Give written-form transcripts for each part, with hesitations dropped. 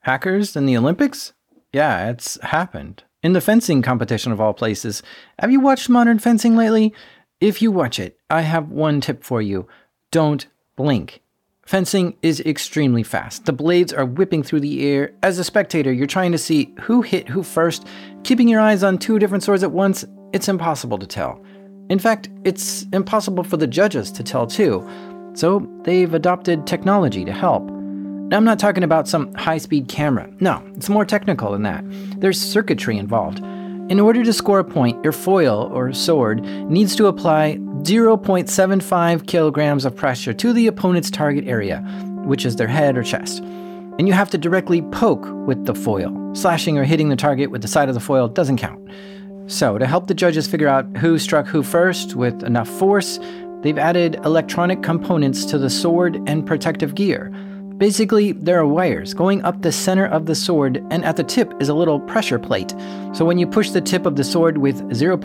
Hackers in the Olympics? Yeah, it's happened. In the fencing competition of all places. Have you watched Modern Fencing lately? If you watch it, I have one tip for you. Don't blink. Fencing is extremely fast. The blades are whipping through the air. As a spectator, you're trying to see who hit who first. Keeping your eyes on two different swords at once, it's impossible to tell. In fact, it's impossible for the judges to tell too. So they've adopted technology to help. Now, I'm not talking about some high-speed camera. No, it's more technical than that. There's circuitry involved. In order to score a point, your foil, or sword, needs to apply 0.75 kilograms of pressure to the opponent's target area, which is their head or chest. And you have to directly poke with the foil. Slashing or hitting the target with the side of the foil doesn't count. So, to help the judges figure out who struck who first with enough force, they've added electronic components to the sword and protective gear. Basically, there are wires going up the center of the sword, and at the tip is a little pressure plate. So when you push the tip of the sword with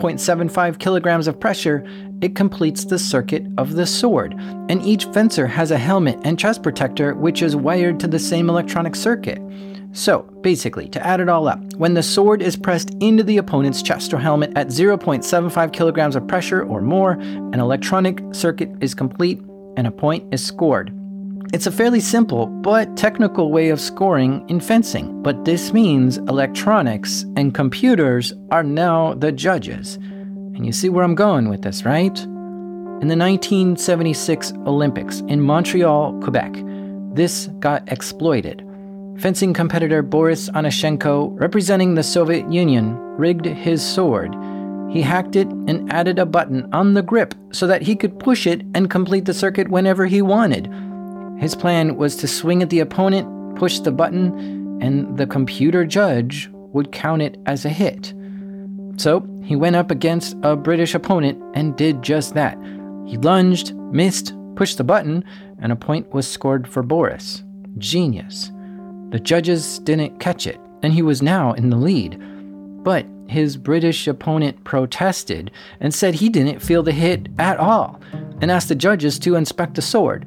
0.75 kilograms of pressure, it completes the circuit of the sword. And each fencer has a helmet and chest protector which is wired to the same electronic circuit. So, basically, to add it all up, when the sword is pressed into the opponent's chest or helmet at 0.75 kilograms of pressure or more, an electronic circuit is complete and a point is scored. It's a fairly simple but technical way of scoring in fencing, but this means electronics and computers are now the judges. And you see where I'm going with this, right? In the 1976 Olympics in Montreal, Quebec, this got exploited. Fencing competitor Boris Onashenko, representing the Soviet Union, rigged his sword. He hacked it and added a button on the grip so that he could push it and complete the circuit whenever he wanted. His plan was to swing at the opponent, push the button, and the computer judge would count it as a hit. So he went up against a British opponent and did just that. He lunged, missed, pushed the button, and a point was scored for Boris. Genius. The judges didn't catch it, and he was now in the lead. But his British opponent protested and said he didn't feel the hit at all, and asked the judges to inspect the sword.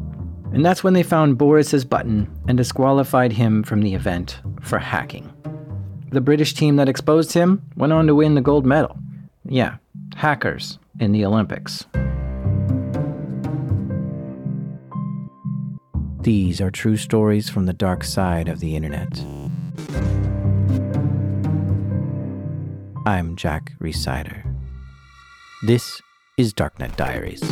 And that's when they found Boris's button and disqualified him from the event for hacking. The British team that exposed him went on to win the gold medal. Yeah, hackers in the Olympics. These are true stories from the dark side of the internet. I'm Jack Rhysider. This is Darknet Diaries.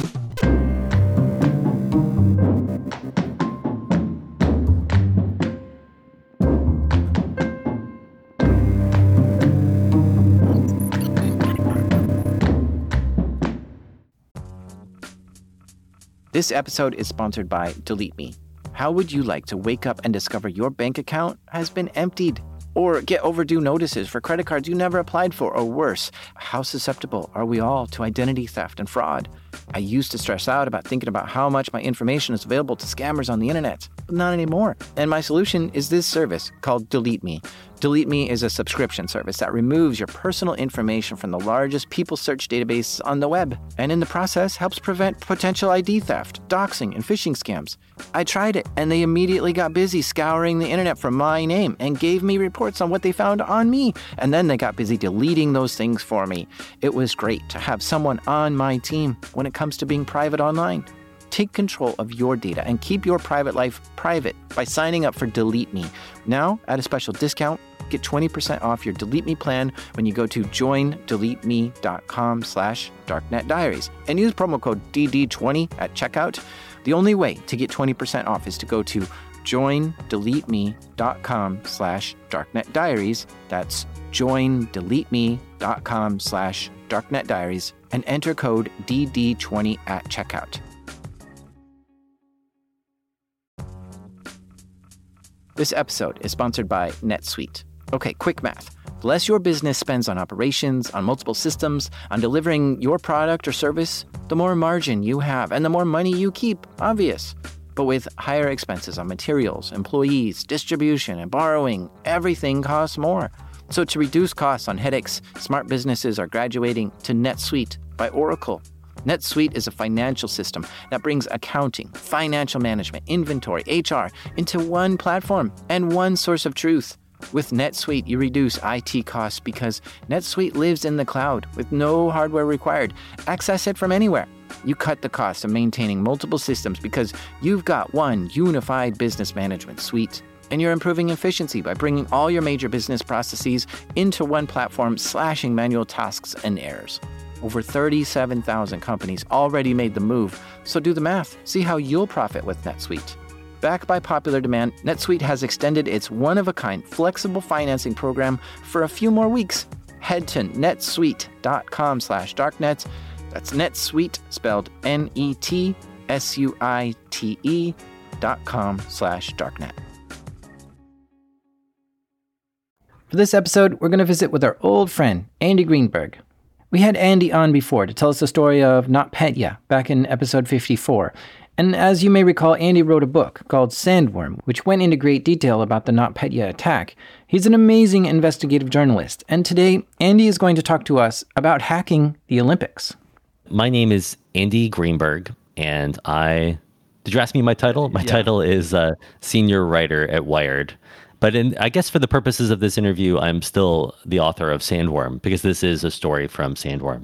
This episode is sponsored by Delete Me. How would you like to wake up and discover your bank account has been emptied? Or get overdue notices for credit cards you never applied for, or worse, how susceptible are we all to identity theft and fraud? I used to stress out about thinking about how much my information is available to scammers on the internet, but not anymore. And my solution is this service called Delete Me. Delete Me is a subscription service that removes your personal information from the largest people search database on the web, and in the process helps prevent potential ID theft, doxing, and phishing scams. I tried it, and they immediately got busy scouring the internet for my name and gave me reports on what they found on me, and then they got busy deleting those things for me. It was great to have someone on my team when it comes to being private online. Take control of your data and keep your private life private by signing up for Delete Me. Now, at a special discount, get 20% off your Delete Me plan when you go to joindeleteme.com/darknetdiaries and use promo code DD20 at checkout. The only way to get 20% off is to go to joindeleteme.com/darknetdiaries. That's joindeleteme.com/darknetdiaries and enter code DD20 at checkout. This episode is sponsored by NetSuite. Okay, quick math. The less your business spends on operations, on multiple systems, on delivering your product or service, the more margin you have and the more money you keep. Obvious. But with higher expenses on materials, employees, distribution, and borrowing, everything costs more. So to reduce costs on headaches, smart businesses are graduating to NetSuite by Oracle. NetSuite is a financial system that brings accounting, financial management, inventory, HR into one platform and one source of truth. With NetSuite, you reduce IT costs because NetSuite lives in the cloud with no hardware required. Access it from anywhere. You cut the cost of maintaining multiple systems because you've got one unified business management suite. And you're improving efficiency by bringing all your major business processes into one platform, slashing manual tasks and errors. Over 37,000 companies already made the move, so do the math. See how you'll profit with NetSuite. Backed by popular demand, NetSuite has extended its one-of-a-kind flexible financing program for a few more weeks. Head to netsuite.com/darknets. That's NetSuite, spelled NETSUITE.com/darknet. For this episode, we're going to visit with our old friend, Andy Greenberg. We had Andy on before to tell us the story of NotPetya back in episode 54. And as you may recall, Andy wrote a book called Sandworm, which went into great detail about the NotPetya attack. He's an amazing investigative journalist. And today, Andy is going to talk to us about hacking the Olympics. My name is Andy Greenberg, and did you ask me my title? My title is senior writer at Wired. But I guess for the purposes of this interview, I'm still the author of Sandworm, because this is a story from Sandworm.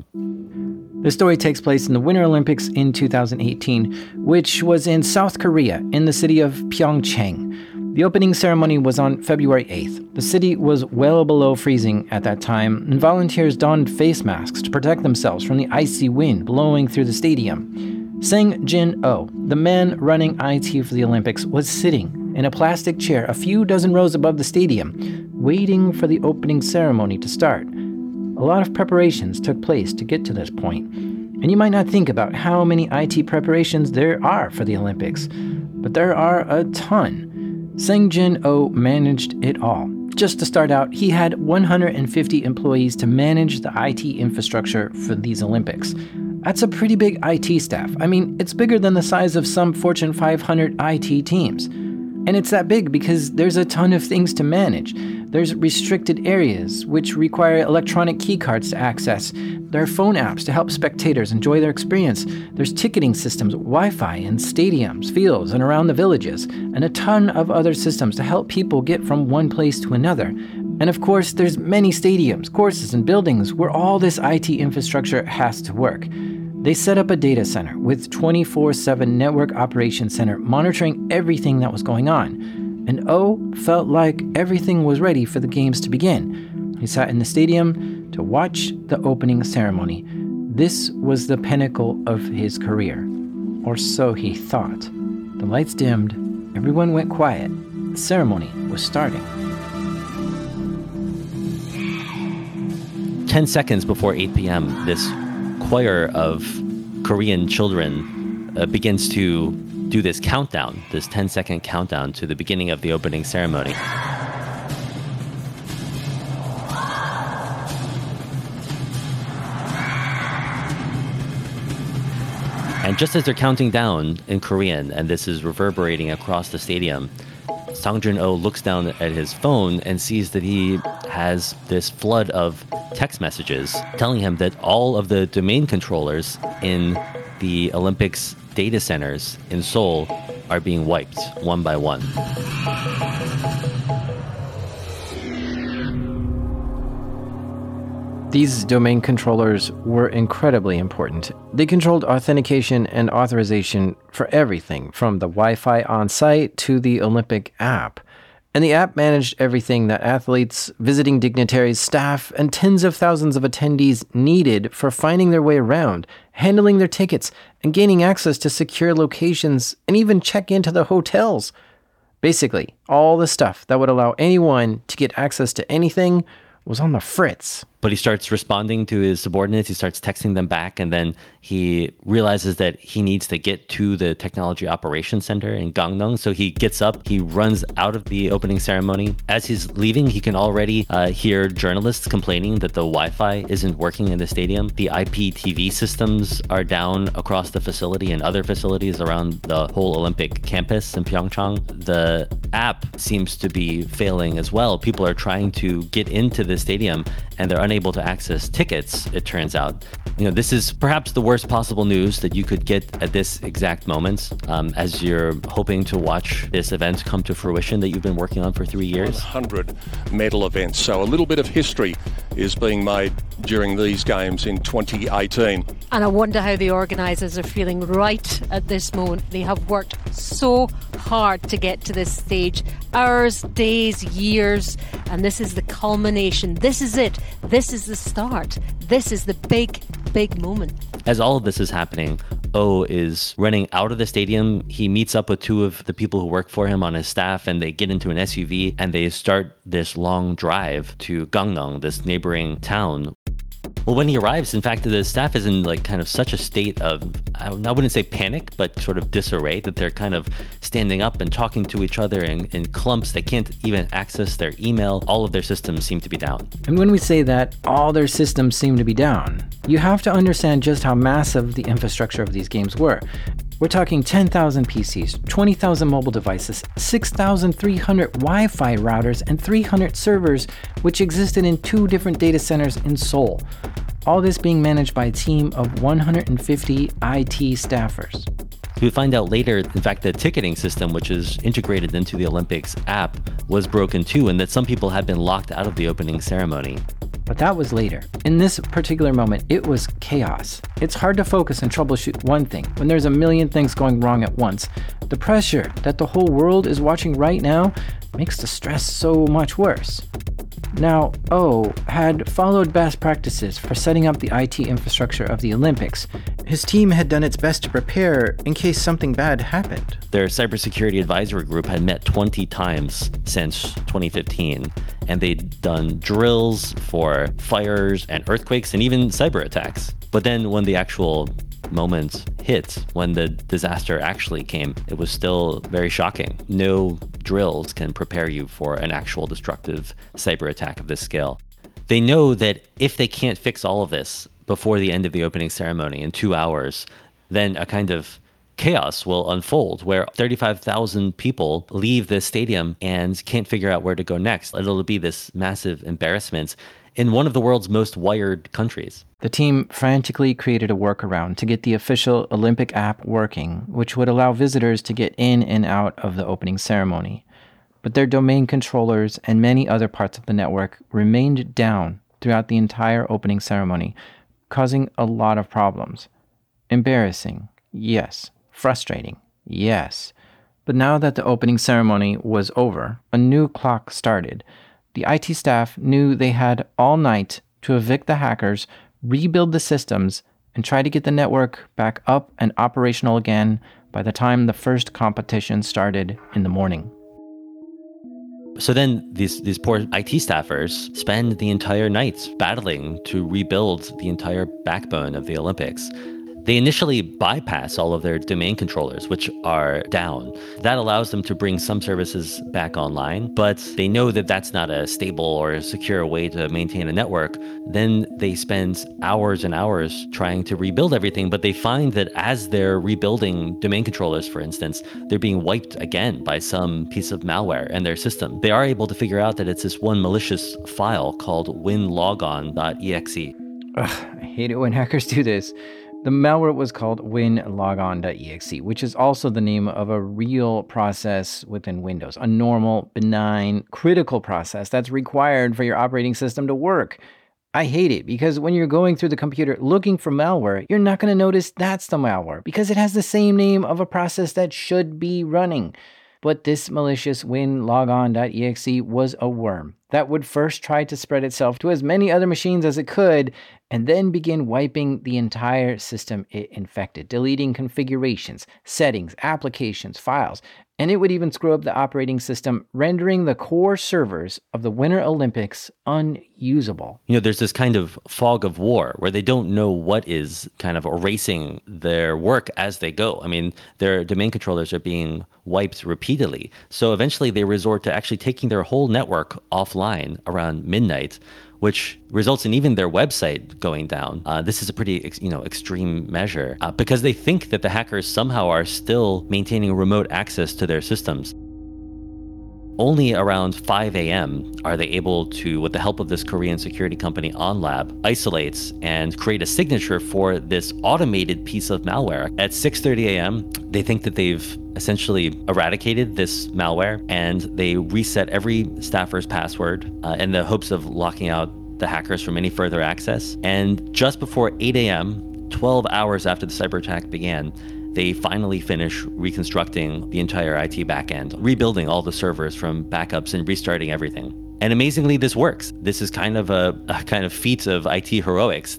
The story takes place in the Winter Olympics in 2018, which was in South Korea, in the city of Pyeongchang. The opening ceremony was on February 8th. The city was well below freezing at that time, and volunteers donned face masks to protect themselves from the icy wind blowing through the stadium. Sang-Jin Oh, the man running IT for the Olympics, was sitting in a plastic chair a few dozen rows above the stadium, waiting for the opening ceremony to start. A lot of preparations took place to get to this point, and you might not think about how many IT preparations there are for the Olympics, but there are a ton. Sang-Jin Oh managed it all. Just to start out, he had 150 employees to manage the IT infrastructure for these Olympics. That's a pretty big IT staff. I mean, it's bigger than the size of some Fortune 500 IT teams. And it's that big because there's a ton of things to manage. There's restricted areas, which require electronic keycards to access. There are phone apps to help spectators enjoy their experience. There's ticketing systems, Wi-Fi in stadiums, fields, and around the villages, and a ton of other systems to help people get from one place to another. And of course, there's many stadiums, courses, and buildings where all this IT infrastructure has to work. They set up a data center with 24/7 network operations center monitoring everything that was going on. And O felt like everything was ready for the games to begin. He sat in the stadium to watch the opening ceremony. This was the pinnacle of his career. Or so he thought. The lights dimmed, everyone went quiet. The ceremony was starting. 10 seconds before 8 p.m., this choir of Korean children begins to do this countdown, this 10-second countdown to the beginning of the opening ceremony. And just as they're counting down in Korean, and this is reverberating across the stadium, Sang-Jin Oh looks down at his phone and sees that he has this flood of text messages telling him that all of the domain controllers in the Olympics data centers in Seoul are being wiped one by one. These domain controllers were incredibly important. They controlled authentication and authorization for everything, from the Wi-Fi on site to the Olympic app. And the app managed everything that athletes, visiting dignitaries, staff, and tens of thousands of attendees needed for finding their way around, handling their tickets, and gaining access to secure locations, and even check into the hotels. Basically, all the stuff that would allow anyone to get access to anything was on the fritz. But he starts responding to his subordinates. He starts texting them back, and then he realizes that he needs to get to the Technology Operations Center in Gangneung. So he gets up, he runs out of the opening ceremony. As he's leaving, he can already hear journalists complaining that the Wi-Fi isn't working in the stadium. The IPTV systems are down across the facility and other facilities around the whole Olympic campus in Pyeongchang. The app seems to be failing as well. People are trying to get into the stadium, and they're unable unable to access tickets, it turns out. This is perhaps the worst possible news that you could get at this exact moment, as you're hoping to watch this event come to fruition that you've been working on for 3 years. 100 medal events. So a little bit of history is being made during these games in 2018. And I wonder how the organisers are feeling right at this moment. They have worked so hard to get to this stage. Hours, days, years. And this is the culmination. This is it. This is the start. This is the big moment. As all of this is happening, O is running out of the stadium. He meets up with two of the people who work for him on his staff, and they get into an SUV and they start this long drive to Gangneung, this neighboring town. Well, when he arrives, in fact, the staff is in kind of such a state of, I wouldn't say panic, but sort of disarray, that they're kind of standing up and talking to each other in clumps. They can't even access their email. All of their systems seem to be down. And when we say that all their systems seem to be down, you have to understand just how massive the infrastructure of these games were. We're talking 10,000 PCs, 20,000 mobile devices, 6,300 Wi-Fi routers, and 300 servers, which existed in 2 different data centers in Seoul. All this being managed by a team of 150 IT staffers. We find out later, in fact, the ticketing system, which is integrated into the Olympics app, was broken too, and that some people had been locked out of the opening ceremony. But that was later. In this particular moment, it was chaos. It's hard to focus and troubleshoot one thing when there's a million things going wrong at once. The pressure that the whole world is watching right now makes the stress so much worse. Now, O had followed best practices for setting up the IT infrastructure of the Olympics. His team had done its best to prepare in case something bad happened. Their cybersecurity advisory group had met 20 times since 2015, and they'd done drills for fires and earthquakes and even cyber attacks. But then when the actual moment hit, when the disaster actually came, it was still very shocking. No drills can prepare you for an actual destructive cyber attack of this scale. They know that if they can't fix all of this before the end of the opening ceremony in 2 hours, then a kind of chaos will unfold where 35,000 people leave the stadium and can't figure out where to go next. It'll be this massive embarrassment in one of the world's most wired countries. The team frantically created a workaround to get the official Olympic app working, which would allow visitors to get in and out of the opening ceremony. But their domain controllers and many other parts of the network remained down throughout the entire opening ceremony, causing a lot of problems. Embarrassing, yes. Frustrating, yes. But now that the opening ceremony was over, a new clock started. The IT staff knew they had all night to evict the hackers, rebuild the systems, and try to get the network back up and operational again by the time the first competition started in the morning. So then these poor IT staffers spend the entire night battling to rebuild the entire backbone of the Olympics. They initially bypass all of their domain controllers, which are down. That allows them to bring some services back online, but they know that that's not a stable or a secure way to maintain a network. Then they spend hours and hours trying to rebuild everything, but they find that as they're rebuilding domain controllers, for instance, they're being wiped again by some piece of malware in their system. They are able to figure out that it's this one malicious file called winlogon.exe. Ugh, I hate it when hackers do this. The malware was called winlogon.exe, which is also the name of a real process within Windows, a normal, benign, critical process that's required for your operating system to work. I hate it because when you're going through the computer looking for malware, you're not going to notice that's the malware because it has the same name of a process that should be running. But this malicious winlogon.exe was a worm that would first try to spread itself to as many other machines as it could, and then begin wiping the entire system it infected, deleting configurations, settings, applications, files, and it would even screw up the operating system, rendering the core servers of the Winter Olympics unusable. There's this kind of fog of war where they don't know what is kind of erasing their work as they go. I mean, their domain controllers are being wiped repeatedly. So eventually they resort to actually taking their whole network offline around midnight, which results in even their website going down. This is a pretty extreme measure because they think that the hackers somehow are still maintaining remote access to their systems. Only around 5 a.m. are they able to, with the help of this Korean security company OnLab, isolate and create a signature for this automated piece of malware. At 6:30 a.m., they think that they've essentially eradicated this malware, and they reset every staffer's password in the hopes of locking out the hackers from any further access. And just before 8 a.m., 12 hours after the cyber attack began, they finally finish reconstructing the entire IT backend, rebuilding all the servers from backups and restarting everything. And amazingly, this works. This is kind of a kind of feat of IT heroics.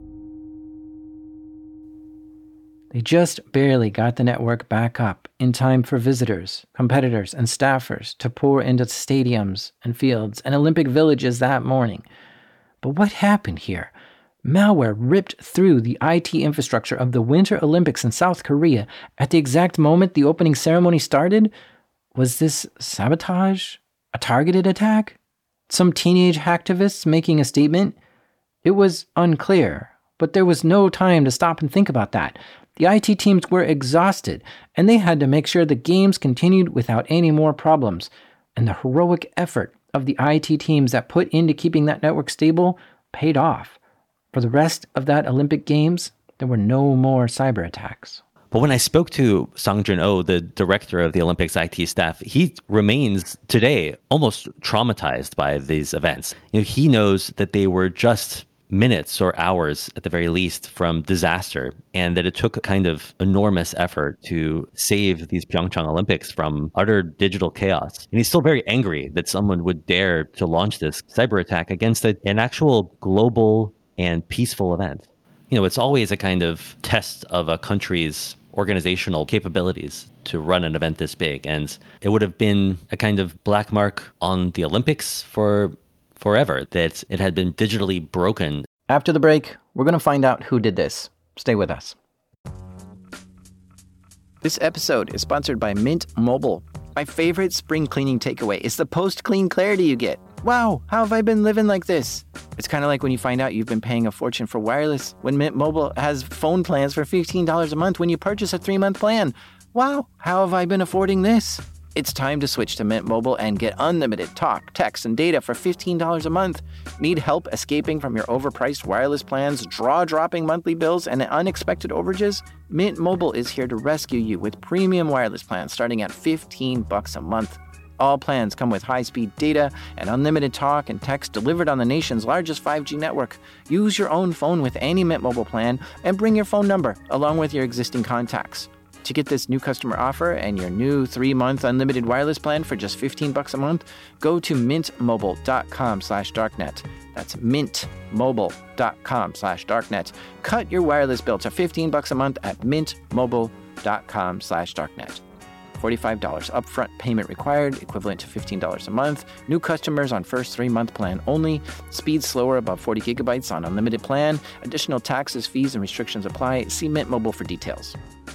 They just barely got the network back up in time for visitors, competitors, and staffers to pour into stadiums and fields and Olympic villages that morning. But what happened here? Malware ripped through the IT infrastructure of the Winter Olympics in South Korea at the exact moment the opening ceremony started? Was this sabotage? A targeted attack? Some teenage hacktivists making a statement? It was unclear, but there was no time to stop and think about that. The IT teams were exhausted, and they had to make sure the games continued without any more problems. And the heroic effort of the IT teams that put into keeping that network stable paid off. For the rest of that Olympic Games, there were no more cyber attacks. But when I spoke to Sang Jun-oh, the director of the Olympics IT staff, he remains today almost traumatized by these events. He knows that they were just minutes or hours at the very least from disaster, and that it took a kind of enormous effort to save these Pyeongchang Olympics from utter digital chaos. And he's still very angry that someone would dare to launch this cyber attack against an actual global and peaceful event. It's always a kind of test of a country's organizational capabilities to run an event this big. And it would have been a kind of black mark on the Olympics for forever that it had been digitally broken. After the break, we're going to find out who did this. Stay with us. This episode is sponsored by Mint Mobile. My favorite spring cleaning takeaway is the post-clean clarity you get. Wow, how have I been living like this? It's kind of like when you find out you've been paying a fortune for wireless when Mint Mobile has phone plans for $15 a month when you purchase a 3-month plan. Wow, how have I been affording this? It's time to switch to Mint Mobile and get unlimited talk, text, and data for $15 a month. Need help escaping from your overpriced wireless plans, jaw-dropping monthly bills, and unexpected overages? Mint Mobile is here to rescue you with premium wireless plans starting at $15 a month. All plans come with high-speed data and unlimited talk and text delivered on the nation's largest 5G network. Use your own phone with any Mint Mobile plan and bring your phone number along with your existing contacts. To get this new customer offer and your new 3-month unlimited wireless plan for just $15 a month, go to mintmobile.com/darknet. That's mintmobile.com/darknet. Cut your wireless bill to $15 a month at mintmobile.com/darknet. $45 upfront payment required, equivalent to $15 a month. New customers on first 3-month plan only. Speed slower above 40 gigabytes on unlimited plan. Additional taxes, fees, and restrictions apply. See Mint Mobile for details.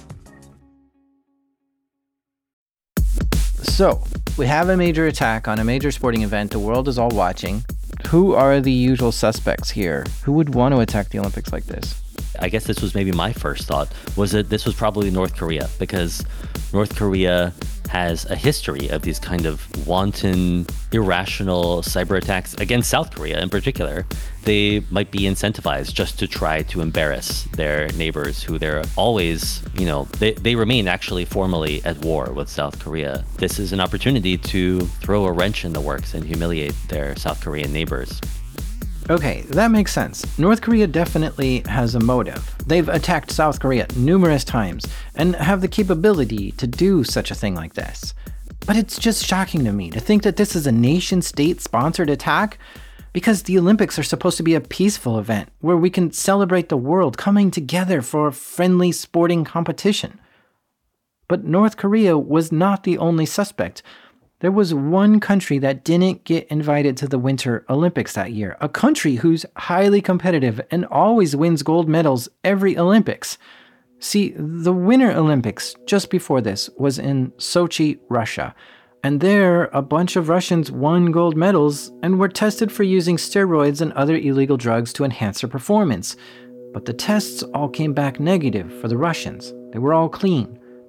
So, we have a major attack on a major sporting event the world is all watching. Who are the usual suspects here? Who would want to attack the Olympics like this? I guess this was maybe my first thought, was that this was probably North Korea, because North Korea has a history of these kind of wanton, irrational cyber attacks against South Korea in particular. They might be incentivized just to try to embarrass their neighbors who they're always, they remain actually formally at war with South Korea. This is an opportunity to throw a wrench in the works and humiliate their South Korean neighbors. Okay, that makes sense. North Korea definitely has a motive. They've attacked South Korea numerous times and have the capability to do such a thing like this. But it's just shocking to me to think that this is a nation-state-sponsored attack, because the Olympics are supposed to be a peaceful event where we can celebrate the world coming together for a friendly sporting competition. But North Korea was not the only suspect. There was one country that didn't get invited to the Winter Olympics that year, a country who's highly competitive and always wins gold medals every Olympics. See, the Winter Olympics just before this was in Sochi, Russia, and there a bunch of Russians won gold medals and were tested for using steroids and other illegal drugs to enhance their performance. But the tests all came back negative for the Russians. They were all clean.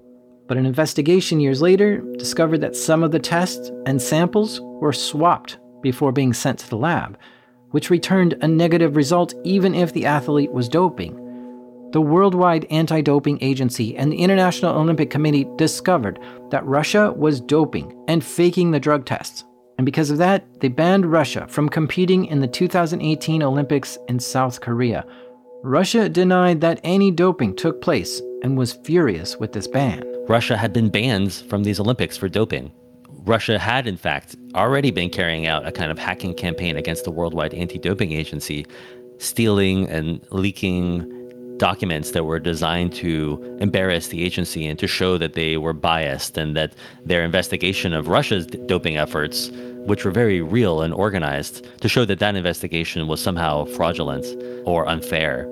But an investigation years later discovered that some of the tests and samples were swapped before being sent to the lab, which returned a negative result even if the athlete was doping. The Worldwide Anti-Doping Agency and the International Olympic Committee discovered that Russia was doping and faking the drug tests. And because of that, they banned Russia from competing in the 2018 Olympics in South Korea. Russia denied that any doping took place and was furious with this ban. Russia had been banned from these Olympics for doping. Russia had, in fact, already been carrying out a kind of hacking campaign against the Worldwide Anti-Doping Agency, stealing and leaking documents that were designed to embarrass the agency and to show that they were biased and that their investigation of Russia's doping efforts, which were very real and organized, to show that that investigation was somehow fraudulent or unfair.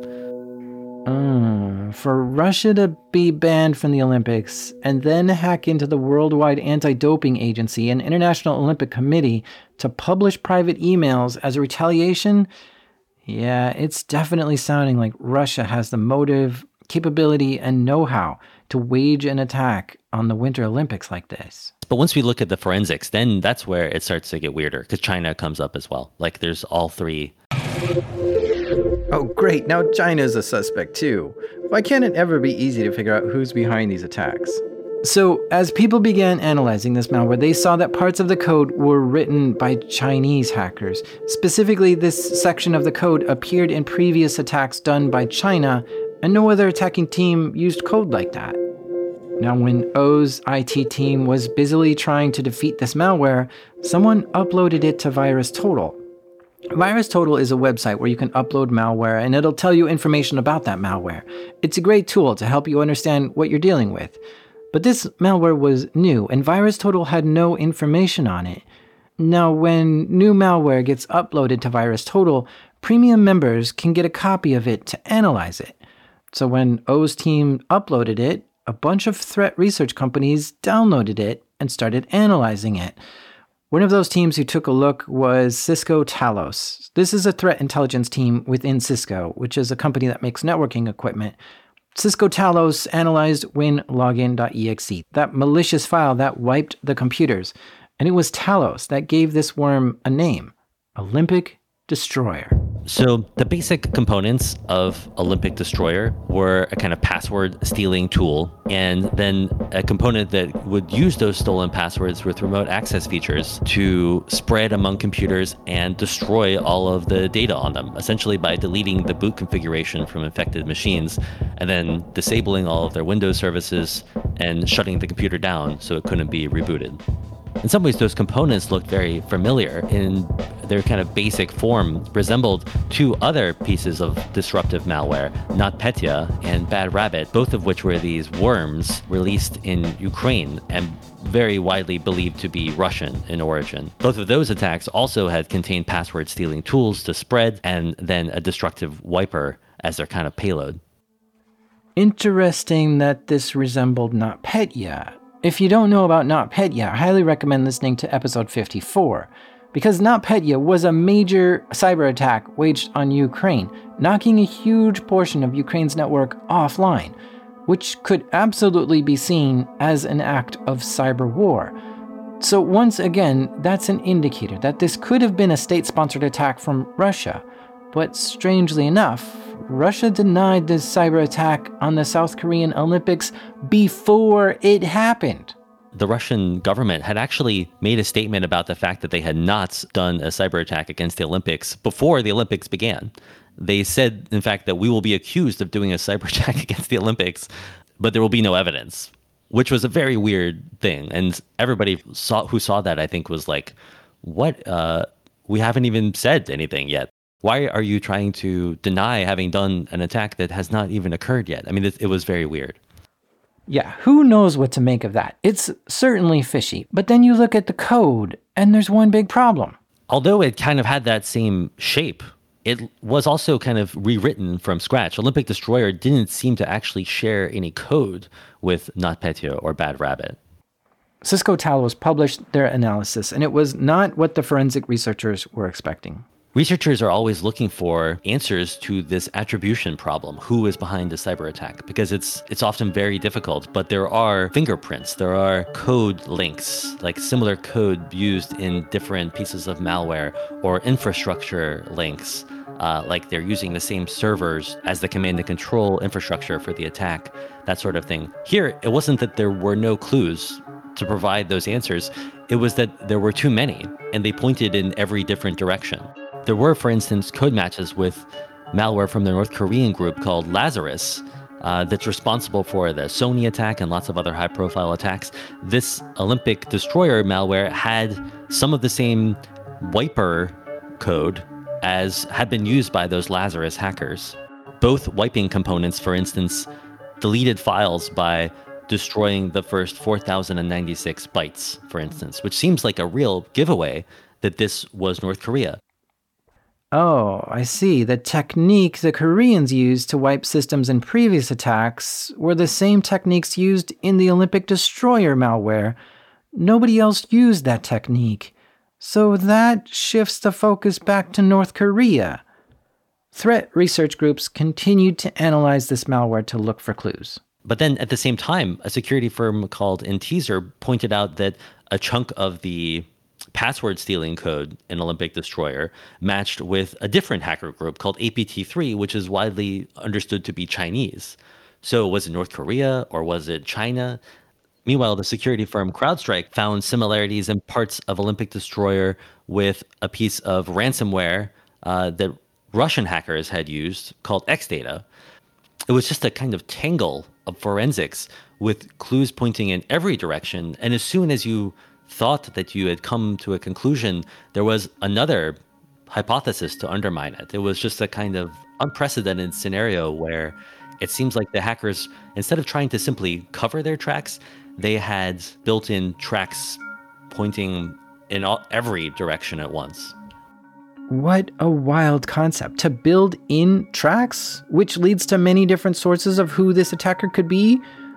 For Russia to be banned from the Olympics and then hack into the Worldwide Anti-Doping Agency and International Olympic Committee to publish private emails as a retaliation, yeah, it's definitely sounding like Russia has the motive, capability, and know-how to wage an attack on the Winter Olympics like this. But once we look at the forensics, then that's where it starts to get weirder, because China comes up as well. Like, there's all three. Oh, great. Now China's a suspect too. Why can't it ever be easy to figure out who's behind these attacks? So, as people began analyzing this malware, they saw that parts of the code were written by Chinese hackers. Specifically, this section of the code appeared in previous attacks done by China, and no other attacking team used code like that. Now, when O's IT team was busily trying to defeat this malware, someone uploaded it to VirusTotal. VirusTotal is a website where you can upload malware and it'll tell you information about that malware. It's a great tool to help you understand what you're dealing with. But this malware was new and VirusTotal had no information on it. Now, when new malware gets uploaded to VirusTotal, premium members can get a copy of it to analyze it. So when O's team uploaded it, a bunch of threat research companies downloaded it and started analyzing it. One of those teams who took a look was Cisco Talos. This is a threat intelligence team within Cisco, which is a company that makes networking equipment. Cisco Talos analyzed winlogin.exe, that malicious file that wiped the computers. And it was Talos that gave this worm a name, Olympic Destroyer. So the basic components of Olympic Destroyer were a kind of password stealing tool, and then a component that would use those stolen passwords with remote access features to spread among computers and destroy all of the data on them, essentially by deleting the boot configuration from infected machines and then disabling all of their Windows services and shutting the computer down so it couldn't be rebooted. In some ways, those components looked very familiar in their kind of basic form, resembled two other pieces of disruptive malware, NotPetya and Bad Rabbit, both of which were these worms released in Ukraine and very widely believed to be Russian in origin. Both of those attacks also had contained password stealing tools to spread and then a destructive wiper as their kind of payload. Interesting that this resembled NotPetya. If you don't know about NotPetya, I highly recommend listening to episode 54, because NotPetya was a major cyber attack waged on Ukraine, knocking a huge portion of Ukraine's network offline, which could absolutely be seen as an act of cyber war. So once again, that's an indicator that this could have been a state-sponsored attack from Russia. But strangely enough, Russia denied this cyber attack on the South Korean Olympics before it happened. The Russian government had actually made a statement about the fact that they had not done a cyber attack against the Olympics before the Olympics began. They said, in fact, that we will be accused of doing a cyber attack against the Olympics, but there will be no evidence, which was a very weird thing. And everybody who saw that, I think, was like, what? We haven't even said anything yet. Why are you trying to deny having done an attack that has not even occurred yet? I mean, it was very weird. Yeah, who knows what to make of that? It's certainly fishy. But then you look at the code, and there's one big problem. Although it kind of had that same shape, it was also kind of rewritten from scratch. Olympic Destroyer didn't seem to actually share any code with NotPetya or Bad Rabbit. Cisco Talos published their analysis, and it was not what the forensic researchers were expecting. Researchers are always looking for answers to this attribution problem. Who is behind the cyber attack? Because it's often very difficult, but there are fingerprints, there are code links, like similar code used in different pieces of malware, or infrastructure links, like they're using the same servers as the command and control infrastructure for the attack, that sort of thing. Here, it wasn't that there were no clues to provide those answers. It was that there were too many, and they pointed in every different direction. There were, for instance, code matches with malware from the North Korean group called Lazarus that's responsible for the Sony attack and lots of other high-profile attacks. This Olympic destroyer malware had some of the same wiper code as had been used by those Lazarus hackers. Both wiping components, for instance, deleted files by destroying the first 4,096 bytes, for instance, which seems like a real giveaway that this was North Korea. Oh, I see. The technique the Koreans used to wipe systems in previous attacks were the same techniques used in the Olympic destroyer malware. Nobody else used that technique. So that shifts the focus back to North Korea. Threat research groups continued to analyze this malware to look for clues. But then at the same time, a security firm called Intezer pointed out that a chunk of the password stealing code in Olympic Destroyer matched with a different hacker group called APT3, which is widely understood to be Chinese. So was it North Korea or was it China? Meanwhile, the security firm CrowdStrike found similarities in parts of Olympic Destroyer with a piece of ransomware that Russian hackers had used called Xdata. It was just a kind of tangle of forensics with clues pointing in every direction. And as soon as you thought that you had come to a conclusion, there was another hypothesis to undermine it. It was just a kind of unprecedented scenario where it seems like the hackers, instead of trying to simply cover their tracks, they had built in tracks pointing in every direction at once. What a wild concept, to build in tracks, which leads to many different sources of who this attacker could be.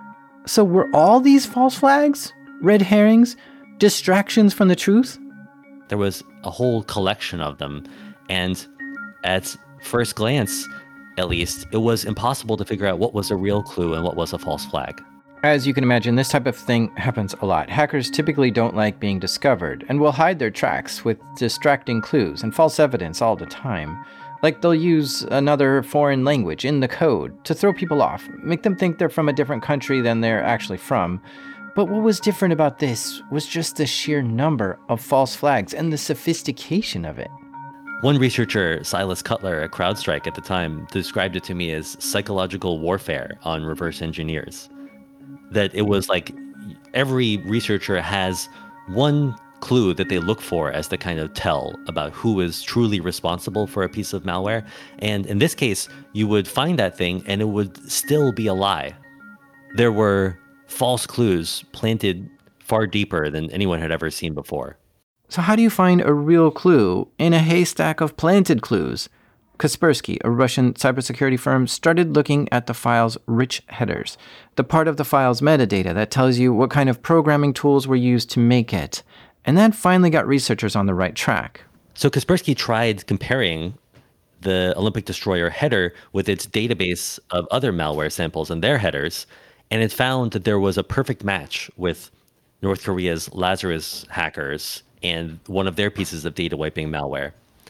So were all these false flags, red herrings, distractions from the truth? There was a whole collection of them, and at first glance, at least, it was impossible to figure out what was a real clue and what was a false flag. As you can imagine, this type of thing happens a lot. Hackers typically don't like being discovered and will hide their tracks with distracting clues and false evidence all the time. Like they'll use another foreign language in the code to throw people off, make them think they're from a different country than they're actually from. But what was different about this was just the sheer number of false flags and the sophistication of it. One researcher, Silas Cutler at CrowdStrike at the time, described it to me as psychological warfare on reverse engineers. That it was like every researcher has one clue that they look for as the kind of tell about who is truly responsible for a piece of malware. And in this case, you would find that thing and it would still be a lie. There were false clues planted far deeper than anyone had ever seen before. So how do you find a real clue in a haystack of planted clues? Kaspersky, a Russian cybersecurity firm, started looking at the file's rich headers, the part of the file's metadata that tells you what kind of programming tools were used to make it. And that finally got researchers on the right track. So Kaspersky tried comparing the Olympic Destroyer header with its database of other malware samples and their headers, and it found that there was a perfect match with North Korea's Lazarus hackers and one of their pieces of data wiping malware.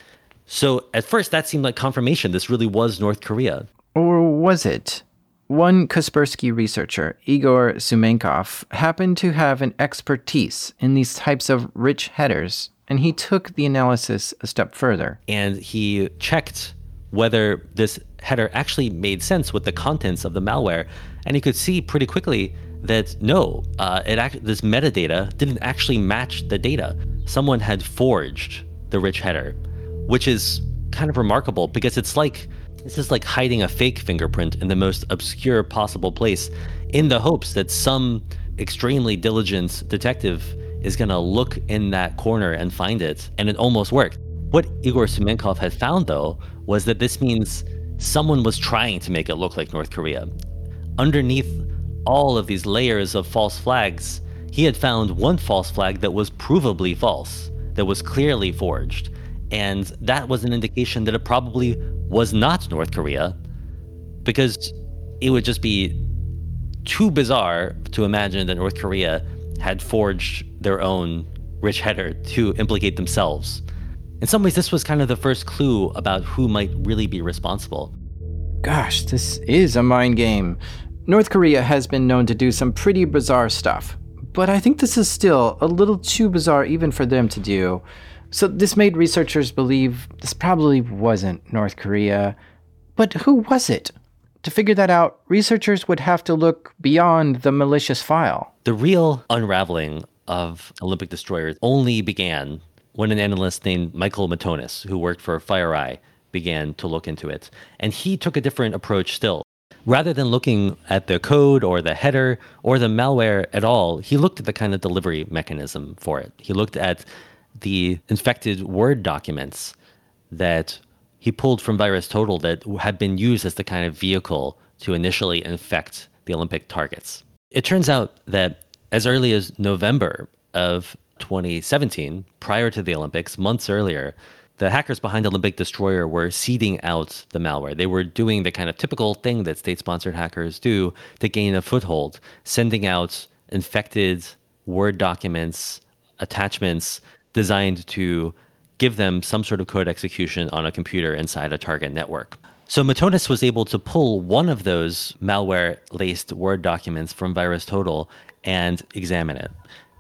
So at first, that seemed like confirmation. This really was North Korea. Or was it? One Kaspersky researcher, Igor Sumenkov, happened to have an expertise in these types of rich headers, and he took the analysis a step further. And he checked whether this header actually made sense with the contents of the malware. And he could see pretty quickly that no, this metadata didn't actually match the data. Someone had forged the rich header, which is kind of remarkable because it's just like hiding a fake fingerprint in the most obscure possible place in the hopes that some extremely diligent detective is going to look in that corner and find it. And it almost worked. What Igor Sumenkov had found, though, was that this means someone was trying to make it look like North Korea. Underneath all of these layers of false flags, he had found one false flag that was provably false, that was clearly forged. And that was an indication that it probably was not North Korea, because it would just be too bizarre to imagine that North Korea had forged their own rich header to implicate themselves. In some ways, this was kind of the first clue about who might really be responsible. Gosh, this is a mind game. North Korea has been known to do some pretty bizarre stuff, but I think this is still a little too bizarre even for them to do. So this made researchers believe this probably wasn't North Korea. But who was it? To figure that out, researchers would have to look beyond the malicious file. The real unraveling of Olympic destroyers only began when an analyst named Michael Matonis, who worked for FireEye, began to look into it. And he took a different approach still. Rather than looking at the code or the header or the malware at all, he looked at the kind of delivery mechanism for it. He looked at the infected Word documents that he pulled from VirusTotal that had been used as the kind of vehicle to initially infect the Olympic targets. It turns out that as early as November of 2017, prior to the Olympics, months earlier, the hackers behind Olympic Destroyer were seeding out the malware. They were doing the kind of typical thing that state-sponsored hackers do to gain a foothold, sending out infected Word documents, attachments designed to give them some sort of code execution on a computer inside a target network. So Matonis was able to pull one of those malware-laced Word documents from VirusTotal and examine it.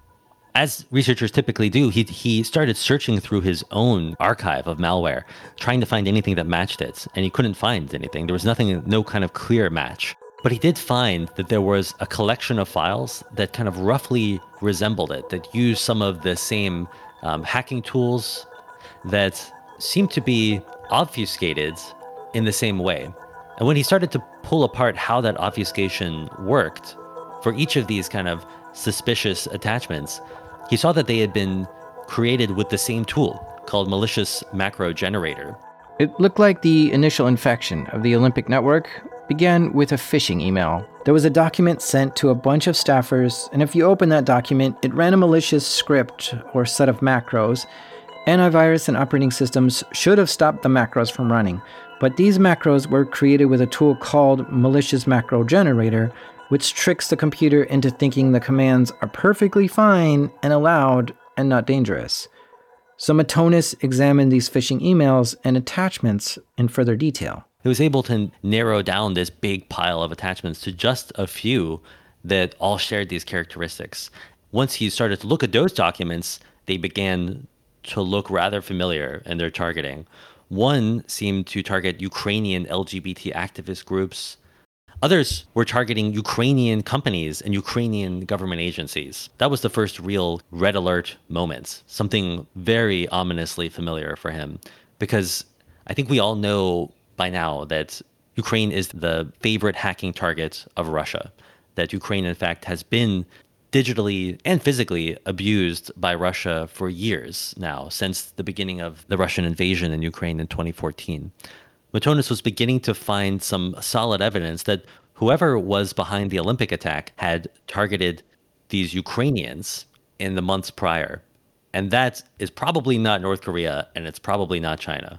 As researchers typically do, he started searching through his own archive of malware, trying to find anything that matched it, and he couldn't find anything. There was nothing, no kind of clear match. But he did find that there was a collection of files that kind of roughly resembled it, that used some of the same hacking tools that seemed to be obfuscated in the same way. And when he started to pull apart how that obfuscation worked for each of these kind of suspicious attachments, he saw that they had been created with the same tool called malicious macro generator. It looked like the initial infection of the Olympic network began with a phishing email. There was a document sent to a bunch of staffers, and if you open that document, it ran a malicious script or set of macros. Antivirus and operating systems should have stopped the macros from running, but these macros were created with a tool called malicious macro generator, which tricks the computer into thinking the commands are perfectly fine and allowed and not dangerous. So Matonis examined these phishing emails and attachments in further detail. He was able to narrow down this big pile of attachments to just a few that all shared these characteristics. Once he started to look at those documents, they began to look rather familiar in their targeting. One seemed to target Ukrainian LGBT activist groups. Others were targeting Ukrainian companies and Ukrainian government agencies. That was the first real red alert moment, something very ominously familiar for him, because I think we all know by now that Ukraine is the favorite hacking target of Russia, that Ukraine, in fact, has been digitally and physically abused by Russia for years now, since the beginning of the Russian invasion in Ukraine in 2014. Matonis was beginning to find some solid evidence that whoever was behind the Olympic attack had targeted these Ukrainians in the months prior. And that is probably not North Korea, and it's probably not China.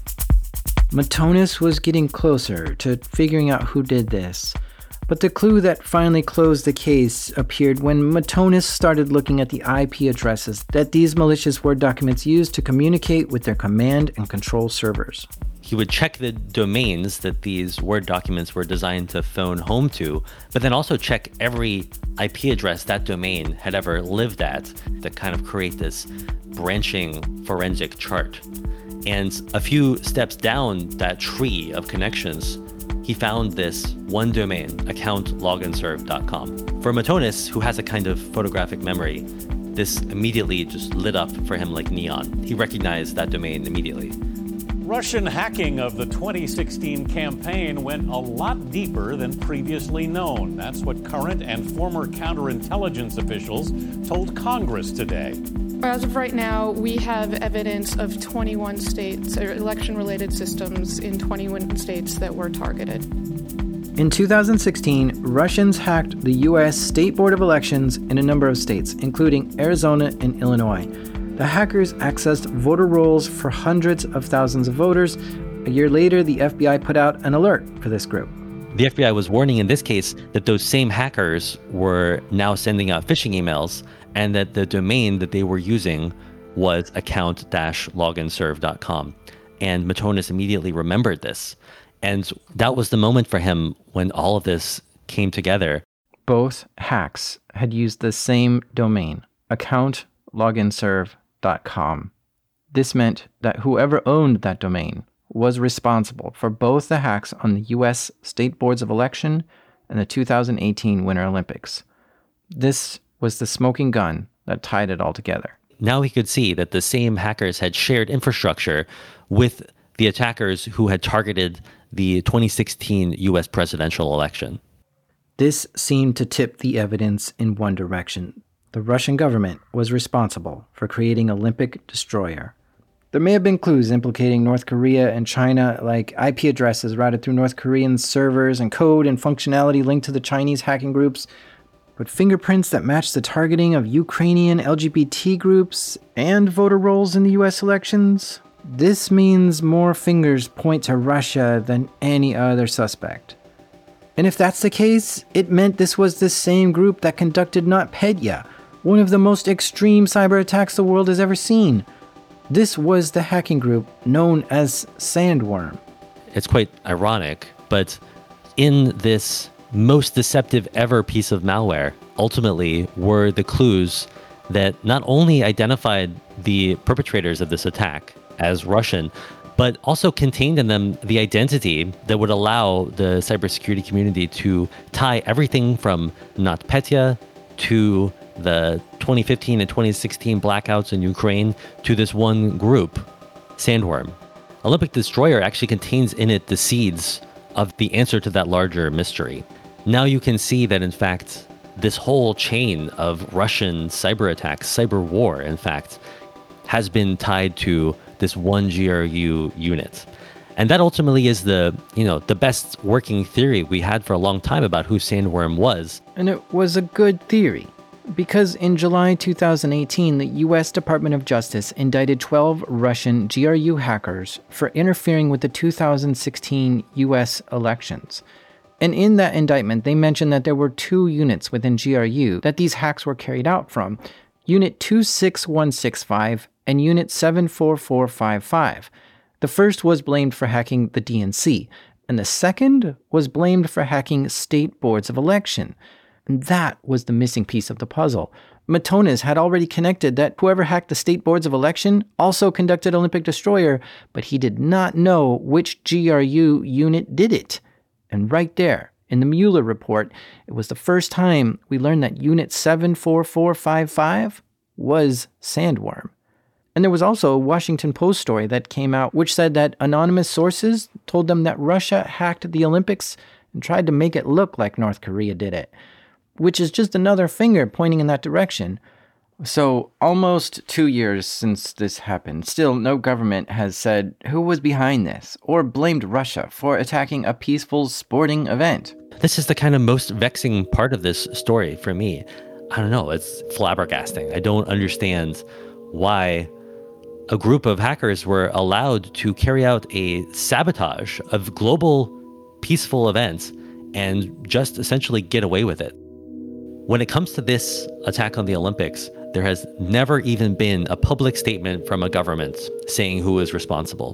Matonis was getting closer to figuring out who did this. But the clue that finally closed the case appeared when Matonis started looking at the IP addresses that these malicious Word documents used to communicate with their command and control servers. He would check the domains that these Word documents were designed to phone home to, but then also check every IP address that domain had ever lived at to kind of create this branching forensic chart. And a few steps down that tree of connections, he found this one domain, accountloginserve.com. For Matonis, who has a kind of photographic memory, this immediately just lit up for him like neon. He recognized that domain immediately. Russian hacking of the 2016 campaign went a lot deeper than previously known. That's what current and former counterintelligence officials told Congress today. As of right now, we have evidence of 21 states, or election-related systems in 21 states that were targeted. In 2016, Russians hacked the U.S. State Board of Elections in a number of states, including Arizona and Illinois. The hackers accessed voter rolls for hundreds of thousands of voters. A year later, the FBI put out an alert for this group. The FBI was warning in this case that those same hackers were now sending out phishing emails and that the domain that they were using was account-loginserve.com. And Matonis immediately remembered this. And that was the moment for him when all of this came together. Both hacks had used the same domain, account-loginserve.com. This meant that whoever owned that domain was responsible for both the hacks on the U.S. state boards of election and the 2018 Winter Olympics. This was the smoking gun that tied it all together. Now he could see that the same hackers had shared infrastructure with the attackers who had targeted the 2016 U.S. presidential election. This seemed to tip the evidence in one direction. The Russian government was responsible for creating Olympic Destroyer. There may have been clues implicating North Korea and China, like IP addresses routed through North Korean servers and code and functionality linked to the Chinese hacking groups, but fingerprints that matched the targeting of Ukrainian LGBT groups and voter rolls in the US elections? This means more fingers point to Russia than any other suspect. And if that's the case, it meant this was the same group that conducted NotPetya, one of the most extreme cyber attacks the world has ever seen. This was the hacking group known as Sandworm. It's quite ironic, but in this most deceptive ever piece of malware, ultimately were the clues that not only identified the perpetrators of this attack as Russian, but also contained in them the identity that would allow the cybersecurity community to tie everything from NotPetya to the 2015 and 2016 blackouts in Ukraine to this one group, Sandworm. Olympic Destroyer actually contains in it the seeds of the answer to that larger mystery. Now you can see that, in fact, this whole chain of Russian cyber attacks, cyber war, in fact, has been tied to this one GRU unit. And that ultimately is the best working theory we had for a long time about who Sandworm was. And it was a good theory, because in July 2018, the U.S. Department of Justice indicted 12 Russian GRU hackers for interfering with the 2016 U.S. elections. And in that indictment, they mentioned that there were two units within GRU that these hacks were carried out from, Unit 26165 and Unit 74455. The first was blamed for hacking the DNC, and the second was blamed for hacking state boards of election. And that was the missing piece of the puzzle. Matonis had already connected that whoever hacked the state boards of election also conducted Olympic Destroyer, but he did not know which GRU unit did it. And right there, in the Mueller report, it was the first time we learned that Unit 74455 was Sandworm. And there was also a Washington Post story that came out which said that anonymous sources told them that Russia hacked the Olympics and tried to make it look like North Korea did it, which is just another finger pointing in that direction. So almost 2 years since this happened, still no government has said who was behind this or blamed Russia for attacking a peaceful sporting event. This is the kind of most vexing part of this story for me. I don't know, it's flabbergasting. I don't understand why a group of hackers were allowed to carry out a sabotage of global peaceful events and just essentially get away with it. When it comes to this attack on the Olympics, there has never even been a public statement from a government saying who is responsible.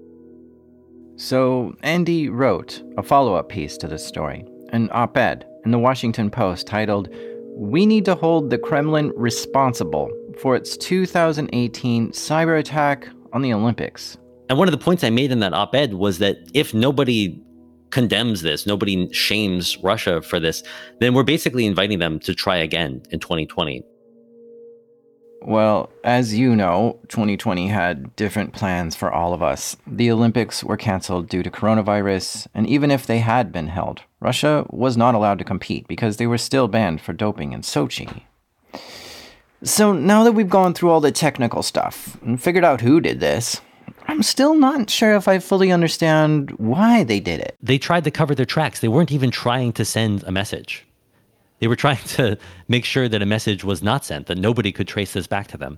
So Andy wrote a follow-up piece to this story, an op-ed in the Washington Post titled, "We need to hold the Kremlin responsible for its 2018 cyber attack on the Olympics." And one of the points I made in that op-ed was that if nobody condemns this, nobody shames Russia for this, then we're basically inviting them to try again in 2020. Well, as you know, 2020 had different plans for all of us. The Olympics were canceled due to coronavirus, and even if they had been held, Russia was not allowed to compete because they were still banned for doping in Sochi. So now that we've gone through all the technical stuff and figured out who did this, I'm still not sure if I fully understand why they did it. They tried to cover their tracks. They weren't even trying to send a message. They were trying to make sure that a message was not sent, that nobody could trace this back to them.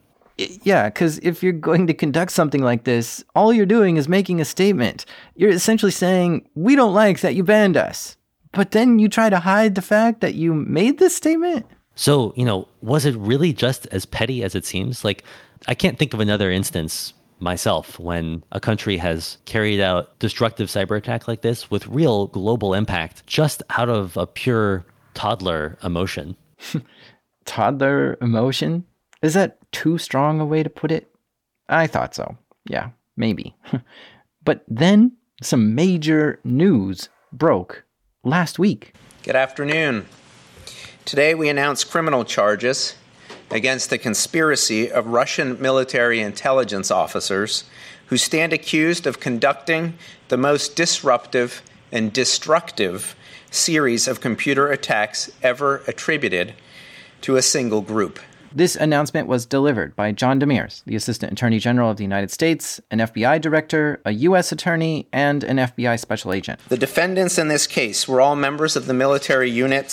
Yeah, because if you're going to conduct something like this, all you're doing is making a statement. You're essentially saying, we don't like that you banned us. But then you try to hide the fact that you made this statement? So, was it really just as petty as it seems? Like, I can't think of another instance myself when a country has carried out destructive cyber attack like this with real global impact just out of a pure toddler emotion. Toddler emotion? Is that too strong a way to put it? I thought so. Yeah, maybe. But then some major news broke last week. Good afternoon. Today we announced criminal charges against the conspiracy of Russian military intelligence officers who stand accused of conducting the most disruptive and destructive series of computer attacks ever attributed to a single group. This announcement was delivered by John Demers, the Assistant Attorney General of the United States, an FBI director, a U.S. attorney, and an FBI special agent. The defendants in this case were all members of the military unit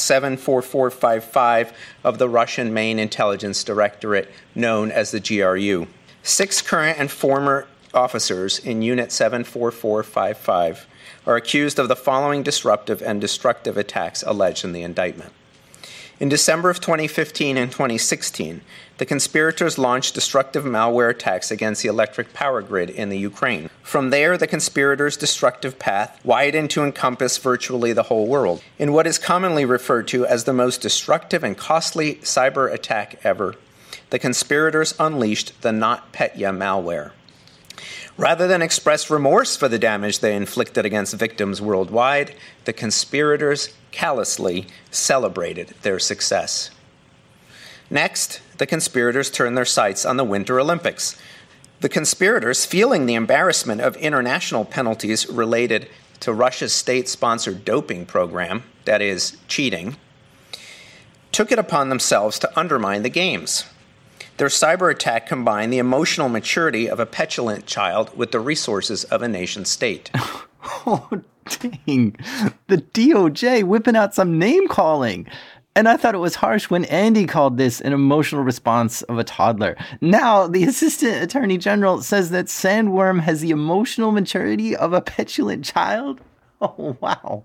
74455 of the Russian Main Intelligence Directorate, known as the GRU. 6 current and former officers in Unit 74455 are accused of the following disruptive and destructive attacks alleged in the indictment. In December of 2015 and 2016, the conspirators launched destructive malware attacks against the electric power grid in the Ukraine. From there, the conspirators' destructive path widened to encompass virtually the whole world. In what is commonly referred to as the most destructive and costly cyber attack ever, the conspirators unleashed the NotPetya malware. Rather than express remorse for the damage they inflicted against victims worldwide, the conspirators callously celebrated their success. Next, the conspirators turned their sights on the Winter Olympics. The conspirators, feeling the embarrassment of international penalties related to Russia's state-sponsored doping program, that is, cheating, took it upon themselves to undermine the games. Their cyber attack combined the emotional maturity of a petulant child with the resources of a nation state. Oh, dang. The DOJ whipping out some name calling. And I thought it was harsh when Andy called this an emotional response of a toddler. Now, the Assistant Attorney General says that Sandworm has the emotional maturity of a petulant child? Oh, wow.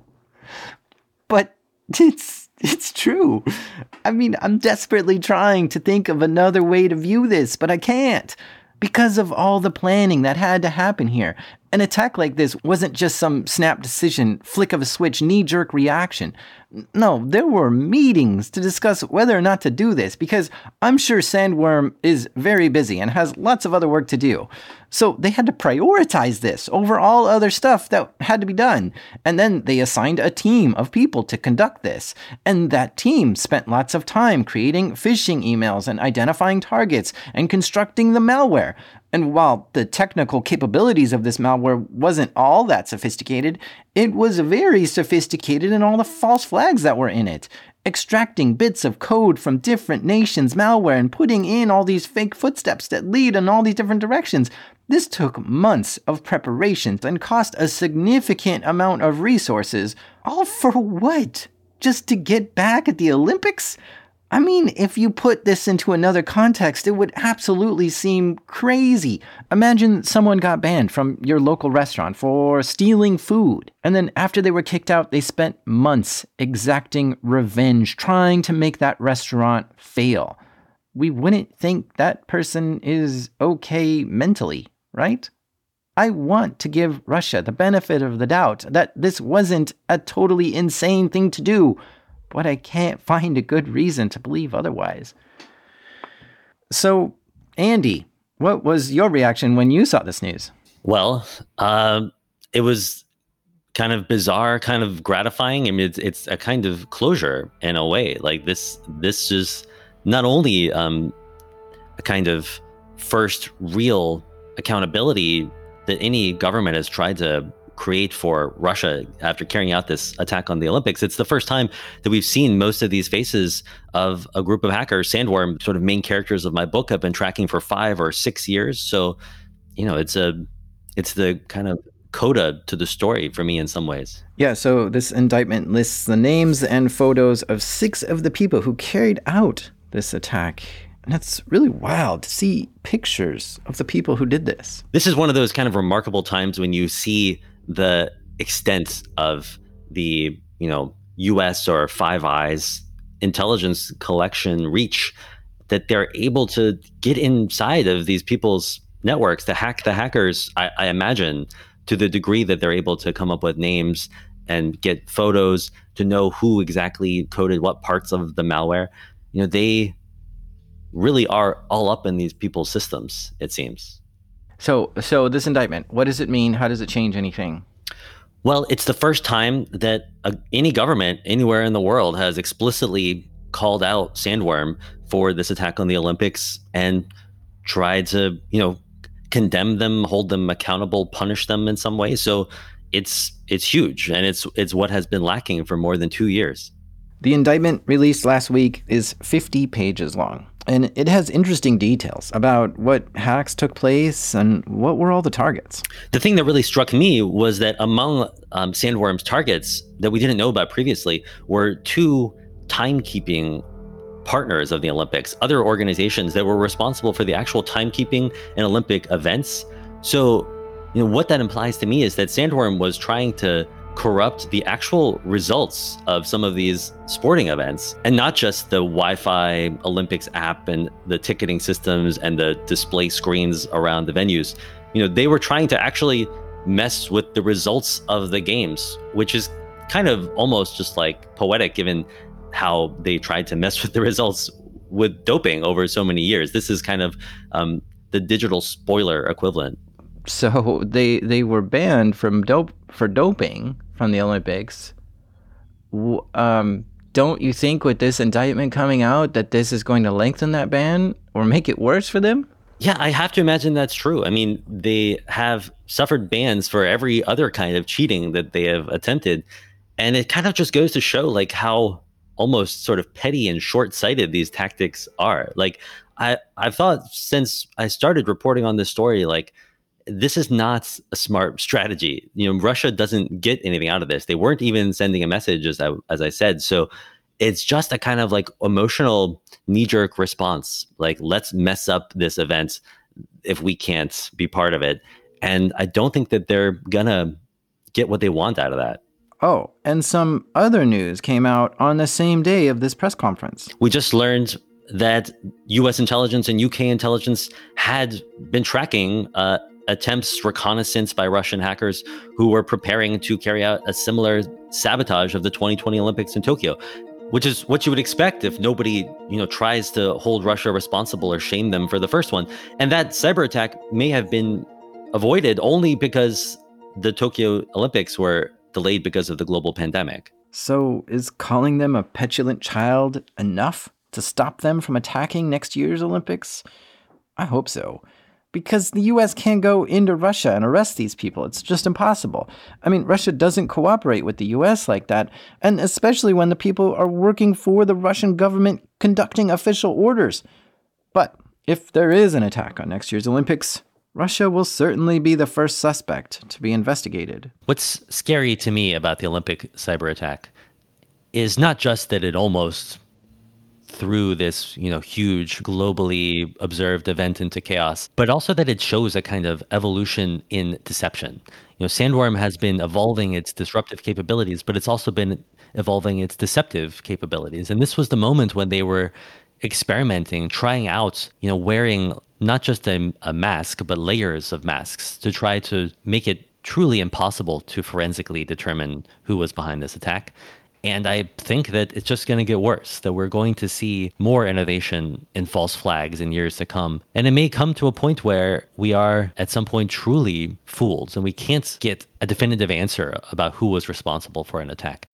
But it's true. I mean, I'm desperately trying to think of another way to view this, but I can't. Because of all the planning that had to happen here. An attack like this wasn't just some snap decision, flick of a switch, knee-jerk reaction. No, there were meetings to discuss whether or not to do this, because I'm sure Sandworm is very busy and has lots of other work to do. So they had to prioritize this over all other stuff that had to be done. And then they assigned a team of people to conduct this. And that team spent lots of time creating phishing emails and identifying targets and constructing the malware. And while the technical capabilities of this malware wasn't all that sophisticated, it was very sophisticated in all the false flags that were in it. Extracting bits of code from different nations' malware and putting in all these fake footsteps that lead in all these different directions. This took months of preparation and cost a significant amount of resources. All for what? Just to get back at the Olympics? I mean, if you put this into another context, it would absolutely seem crazy. Imagine someone got banned from your local restaurant for stealing food. And then after they were kicked out, they spent months exacting revenge, trying to make that restaurant fail. We wouldn't think that person is okay mentally, right? I want to give Russia the benefit of the doubt that this wasn't a totally insane thing to do. But I can't find a good reason to believe otherwise. So, Andy, what was your reaction when you saw this news? Well, it was kind of bizarre, kind of gratifying. I mean, it's a kind of closure in a way. Like this is not only a kind of first real accountability that any government has tried to create for Russia after carrying out this attack on the Olympics. It's the first time that we've seen most of these faces of a group of hackers. Sandworm, sort of main characters of my book, have been tracking for 5 or 6 years. So, it's the kind of coda to the story for me in some ways. Yeah, so this indictment lists the names and photos of 6 of the people who carried out this attack. And it's really wild to see pictures of the people who did this. This is one of those kind of remarkable times when you see the extent of the, US or Five Eyes intelligence collection reach, that they're able to get inside of these people's networks, to hack the hackers, I imagine, to the degree that they're able to come up with names and get photos to know who exactly coded what parts of the malware. They really are all up in these people's systems, it seems. So this indictment, what does it mean? How does it change anything? Well, it's the first time that any government anywhere in the world has explicitly called out Sandworm for this attack on the Olympics and tried to, condemn them, hold them accountable, punish them in some way. So it's huge, and it's what has been lacking for more than 2 years. The indictment released last week is 50 pages long, and it has interesting details about what hacks took place and what were all the targets. The thing that really struck me was that among Sandworm's targets that we didn't know about previously were 2 timekeeping partners of the Olympics, other organizations that were responsible for the actual timekeeping and Olympic events. So, what that implies to me is that Sandworm was trying to corrupt the actual results of some of these sporting events, and not just the Wi-Fi Olympics app and the ticketing systems and the display screens around the venues. They were trying to actually mess with the results of the games, which is kind of almost just like poetic given how they tried to mess with the results with doping over so many years. This is kind of the digital spoiler equivalent. So they were banned for doping from the Olympics. Don't you think with this indictment coming out that this is going to lengthen that ban or make it worse for them? Yeah, I have to imagine that's true. I mean, they have suffered bans for every other kind of cheating that they have attempted. And it kind of just goes to show like how almost sort of petty and short-sighted these tactics are. Like I've thought since I started reporting on this story, like, this is not a smart strategy. Russia doesn't get anything out of this. They weren't even sending a message, as I said. So it's just a kind of like emotional knee-jerk response. Like, let's mess up this event if we can't be part of it. And I don't think that they're gonna get what they want out of that. Oh, and some other news came out on the same day of this press conference. We just learned that U.S. intelligence and UK intelligence had been tracking attempts, reconnaissance by Russian hackers who were preparing to carry out a similar sabotage of the 2020 Olympics in Tokyo, which is what you would expect if nobody, tries to hold Russia responsible or shame them for the first one. And that cyber attack may have been avoided only because the Tokyo Olympics were delayed because of the global pandemic. So is calling them a petulant child enough to stop them from attacking next year's Olympics? I hope so. Because the U.S. can't go into Russia and arrest these people. It's just impossible. I mean, Russia doesn't cooperate with the U.S. like that, and especially when the people are working for the Russian government conducting official orders. But if there is an attack on next year's Olympics, Russia will certainly be the first suspect to be investigated. What's scary to me about the Olympic cyber attack is not just that it almost threw this, huge globally observed event into chaos, but also that it shows a kind of evolution in deception. Sandworm has been evolving its disruptive capabilities, but it's also been evolving its deceptive capabilities. And this was the moment when they were experimenting, trying out, wearing not just a mask, but layers of masks to try to make it truly impossible to forensically determine who was behind this attack. And I think that it's just going to get worse, that we're going to see more innovation in false flags in years to come. And it may come to a point where we are at some point truly fooled and we can't get a definitive answer about who was responsible for an attack.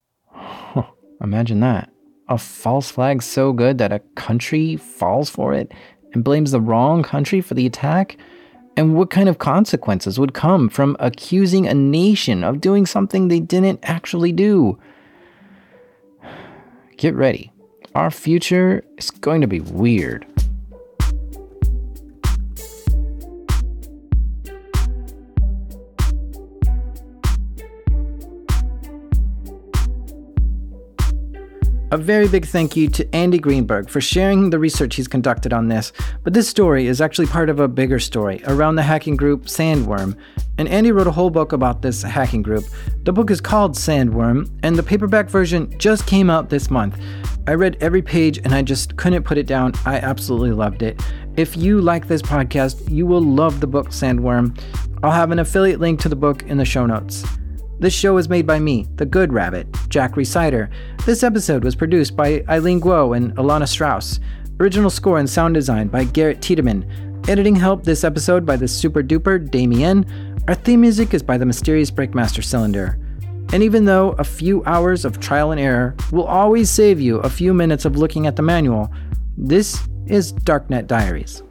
Imagine that. A false flag so good that a country falls for it and blames the wrong country for the attack? And what kind of consequences would come from accusing a nation of doing something they didn't actually do? Get ready. Our future is going to be weird. A very big thank you to Andy Greenberg for sharing the research he's conducted on this, but this story is actually part of a bigger story around the hacking group Sandworm, and Andy wrote a whole book about this hacking group. The book is called Sandworm, and the paperback version just came out this month. I read every page and I just couldn't put it down. I absolutely loved it. If you like this podcast, you will love the book Sandworm. I'll have an affiliate link to the book in the show notes. This show is made by me, the Good Rabbit, Jack Rhysider. This episode was produced by Eileen Guo and Alana Strauss. Original score and sound design by Garrett Tiedemann. Editing help this episode by the super duper Damien. Our theme music is by the mysterious Breakmaster Cylinder. And even though a few hours of trial and error will always save you a few minutes of looking at the manual, this is Darknet Diaries.